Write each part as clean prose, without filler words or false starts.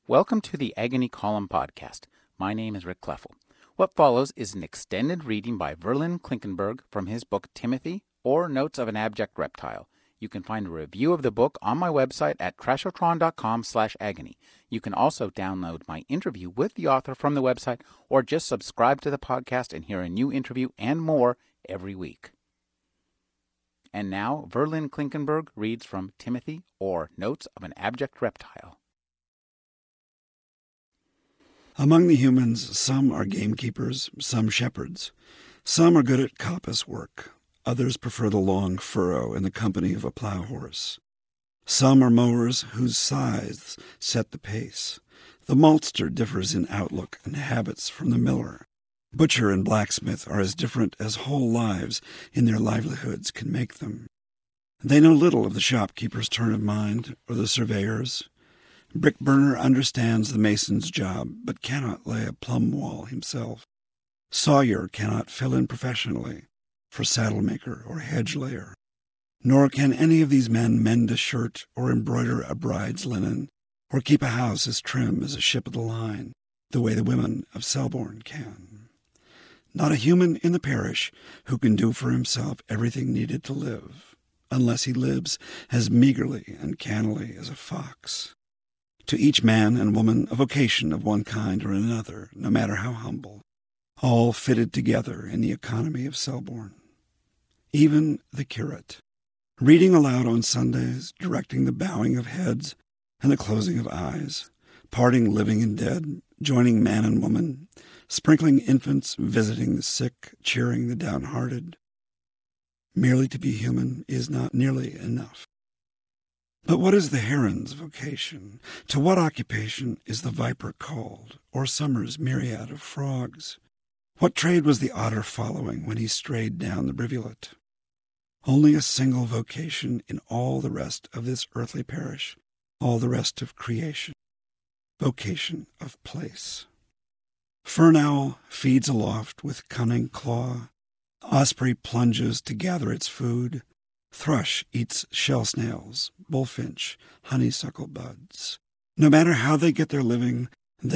Welcome to the Agony Column podcast. My name is Rick Kleffel. What follows is an extended reading by Verlin Klinkenberg from his book Timothy, or Notes of an Abject Reptile. You can find a review of the book on my website at trashotron.com/agony. You can also download my interview with the author from the website, or just subscribe to the podcast and hear a new interview and more every week. And now, Verlin Klinkenberg reads from Timothy, or Notes of an Abject Reptile. Among the humans, some are gamekeepers, some shepherds. Some are good at coppice work. Others prefer the long furrow in the company of a plow horse. Some are mowers whose scythes set the pace. The maltster differs in outlook and habits from the miller. Butcher and blacksmith are as different as whole lives in their livelihoods can make them. They know little of the shopkeeper's turn of mind or the surveyor's. Brickburner understands the mason's job, but cannot lay a plumb wall himself. Sawyer cannot fill in professionally for saddle-maker or hedge-layer. Nor can any of these men mend a shirt or embroider a bride's linen, or keep a house as trim as a ship of the line, the way the women of Selborne can. Not a human in the parish who can do for himself everything needed to live, unless he lives as meagerly and cannily as a fox. To each man and woman a vocation of one kind or another, no matter how humble, all fitted together in the economy of Selborne. Even the curate, reading aloud on Sundays, directing the bowing of heads and the closing of eyes, parting living and dead, joining man and woman, sprinkling infants, visiting the sick, cheering the downhearted. Merely to be human is not nearly enough. But what is the heron's vocation? To what occupation is the viper called, or summer's myriad of frogs? What trade was the otter following when he strayed down the rivulet? Only a single vocation in all the rest of this earthly parish, all the rest of creation. Vocation of place. Fern owl feeds aloft with cunning claw. Osprey plunges to gather its food. Thrush eats shell snails, bullfinch, honeysuckle buds. No matter how they get their living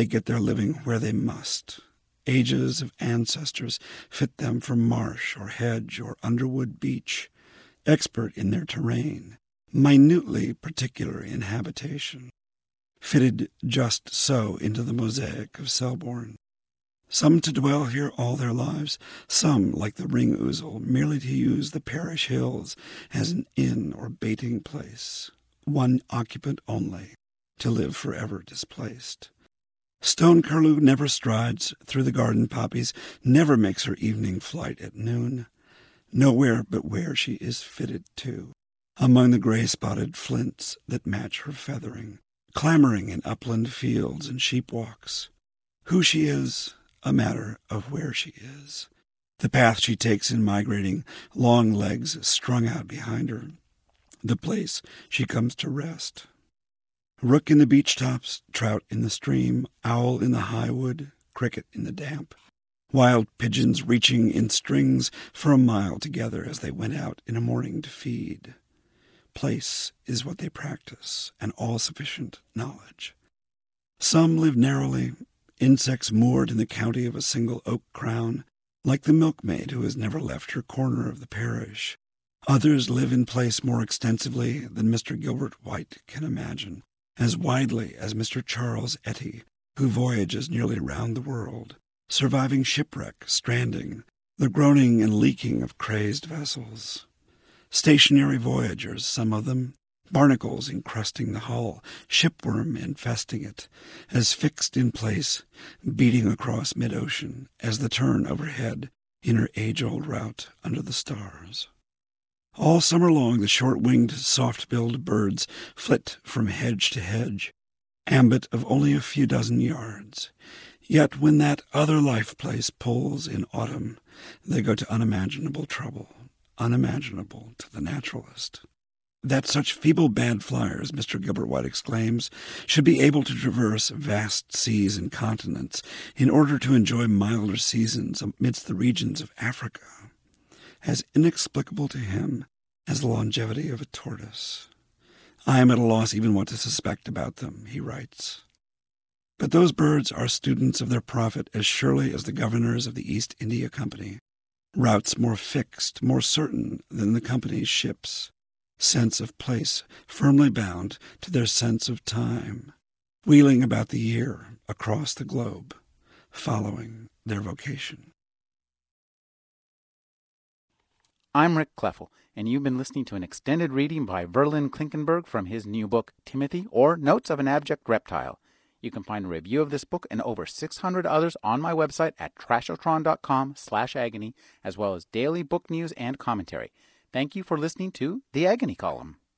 where they must. Ages of ancestors fit them for marsh or hedge or underwood beach, expert in their terrain, minutely particular in habitation, fitted just so into the mosaic of Selborne. Some to dwell here all their lives, some, like the ring-ouzel, merely to use the parish hills as an inn or baiting place, one occupant only, to live forever displaced. Stone Curlew never strides through the garden poppies, never makes her evening flight at noon, nowhere but where she is fitted to, among the gray-spotted flints that match her feathering, clamoring in upland fields and sheep-walks. Who she is, a matter of where she is. The path she takes in migrating, long legs strung out behind her. The place she comes to rest. Rook in the beech tops, trout in the stream, owl in the high wood, cricket in the damp. Wild pigeons reaching in strings for a mile together as they went out in a morning to feed. Place is what they practice, an all-sufficient knowledge. Some live narrowly, insects moored in the county of a single oak crown, like the milkmaid who has never left her corner of the parish. Others live in place more extensively than Mr. Gilbert White can imagine, as widely as Mr. Charles Etty, who voyages nearly round the world, surviving shipwreck, stranding, the groaning and leaking of crazed vessels. Stationary voyagers, some of them, barnacles encrusting the hull, shipworm infesting it, as fixed in place, beating across mid-ocean as the turn overhead in her age-old route under the stars. All summer long the short-winged, soft-billed birds flit from hedge to hedge, ambit of only a few dozen yards. Yet when that other life-place pulls in autumn, they go to unimaginable trouble, unimaginable to the naturalist. That such feeble bad flyers, Mr. Gilbert White exclaims, should be able to traverse vast seas and continents in order to enjoy milder seasons amidst the regions of Africa, as inexplicable to him as the longevity of a tortoise. I am at a loss even what to suspect about them, he writes. But those birds are students of their prophet as surely as the governors of the East India Company. Routes more fixed, more certain than the company's ships. Sense of place firmly bound to their sense of time. Wheeling about the year across the globe, following their vocation. I'm Rick Kleffel, and you've been listening to an extended reading by Verlin Klinkenberg from his new book, Timothy, or Notes of an Abject Reptile. You can find a review of this book and over 600 others on my website at trashotron.com/agony, as well as daily book news and commentary. Thank you for listening to The Agony Column.